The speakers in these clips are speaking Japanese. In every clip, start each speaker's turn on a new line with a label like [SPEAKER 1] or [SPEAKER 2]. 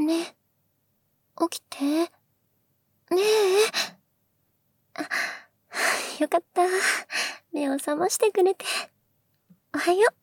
[SPEAKER 1] ね、起きて。ねえ。よかった。目を覚ましてくれて。おはよう。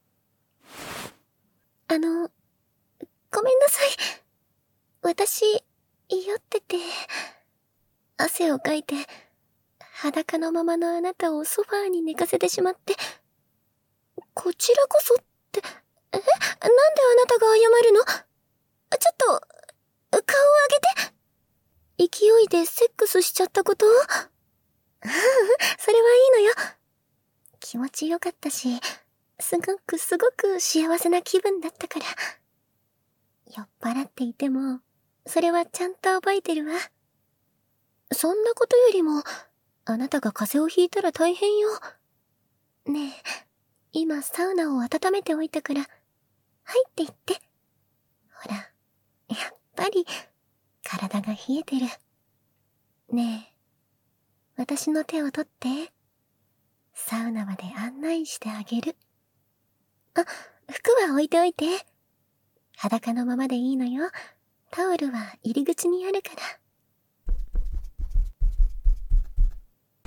[SPEAKER 1] ごめんなさい。私、酔ってて、汗をかいて、裸のままのあなたをソファーに寝かせてしまって、こちらこそって、なんであなたが謝るの？ちょっと、顔を上げて。勢いでセックスしちゃったこと？それはいいのよ。気持ちよかったし、すごく幸せな気分だったから。酔っ払っていても、それはちゃんと覚えてるわ。そんなことよりも、あなたが風邪をひいたら大変よ。ねえ、今サウナを温めておいたから、入っていって。ほら、やっぱり、体が冷えてる。ねえ、私の手を取って。サウナまで案内してあげる。服は置いておいて。裸のままでいいのよ。タオルは入り口にあるから。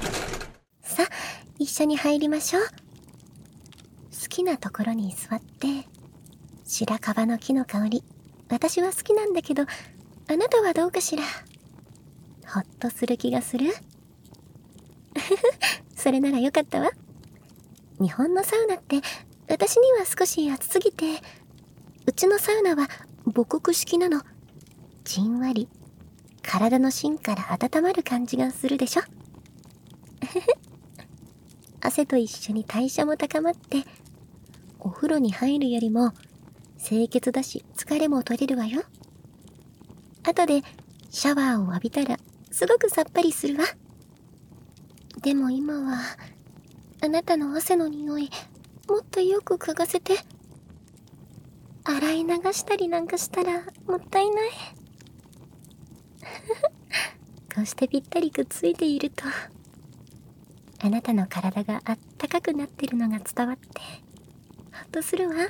[SPEAKER 1] さあ、一緒に入りましょう。好きなところに座って。白樺の木の香り、私は好きなんだけど、あなたはどうかしら。ほっとする気がする？それならよかったわ。日本のサウナって私には少し暑すぎて、うちのサウナは母国式なの。じんわり体の芯から温まる感じがするでしょ。汗と一緒に代謝も高まって、お風呂に入るよりも清潔だし疲れも取れるわよ。後でシャワーを浴びたらすごくさっぱりするわ。でも今はあなたの汗の匂いもっとよく嗅がせて。洗い流したりなんかしたらもったいない。こうしてぴったりくっついていると、あなたの体があったかくなってるのが伝わってほっとするわ。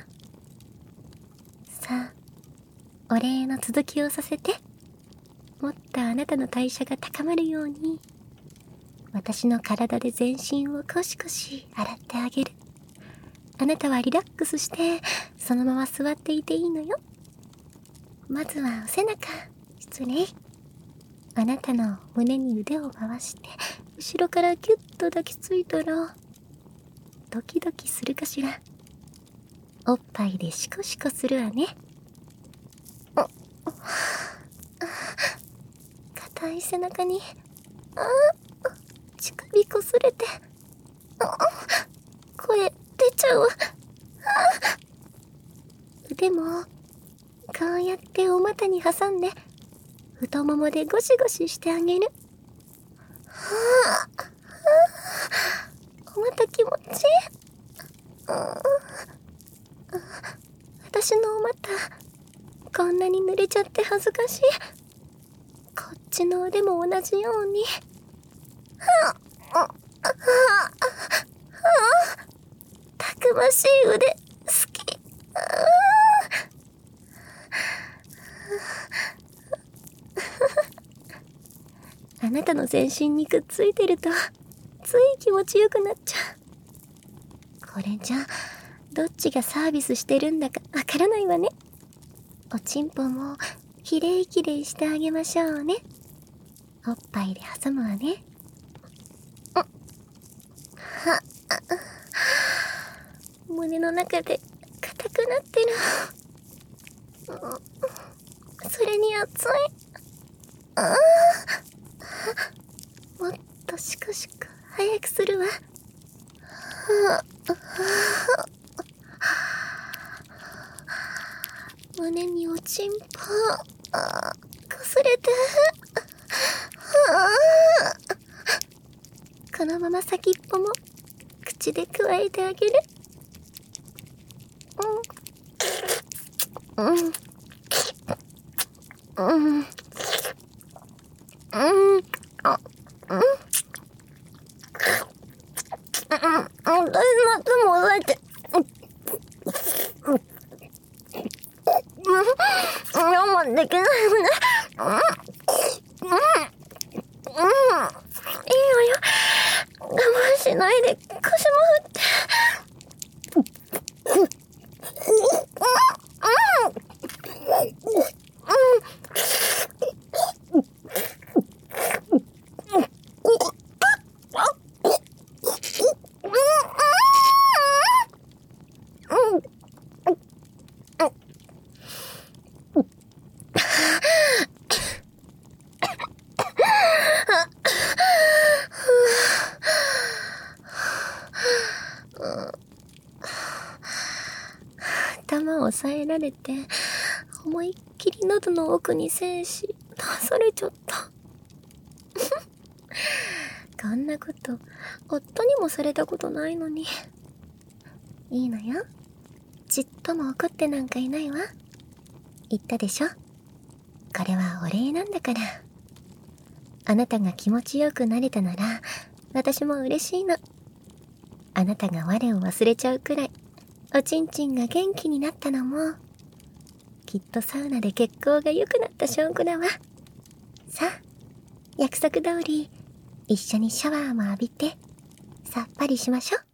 [SPEAKER 1] さあ、お礼の続きをさせて。もっとあなたの代謝が高まるように、私の体で全身をコシコシ洗ってあげる。あなたはリラックスしてそのまま座っていていいのよ。まずはお背中、失礼。あなたの胸に腕を回して後ろからギュッと抱きついたら、ドキドキするかしら。おっぱいでシコシコするわね。硬い背中に乳首こすれて、声出ちゃうわ。腕もこうやってお股に挟んで太ももでゴシゴシしてあげる。お股気持ちいい。私のお股こんなに濡れちゃって恥ずかしい。こっちの腕も同じように。たくましい腕好き。あなたの全身にくっついてるとつい気持ちよくなっちゃう。これじゃどっちがサービスしてるんだかわからないわね。おちんぽもきれいきれいしてあげましょうね。おっぱいで挟むわね。胸の中で硬くなってる。それに熱い。もっとシコシコ早くするわ。胸におちんぽこすれて。このまま先っぽも口でくわえてあげる。 慢できないよね。いいわよ。我慢しないで腰も振って。頭を押さえられて、思いっきり喉の奥に栓し、出されちゃった。こんなこと、夫にもされたことないのに。いいのよ。ちっとも怒ってなんかいないわ。言ったでしょ。これはお礼なんだから。あなたが気持ちよくなれたなら、私も嬉しいの。あなたが我を忘れちゃうくらい、おちんちんが元気になったのも、きっとサウナで血行が良くなった証拠だわ。さあ、約束通り、一緒にシャワーも浴びて、さっぱりしましょう。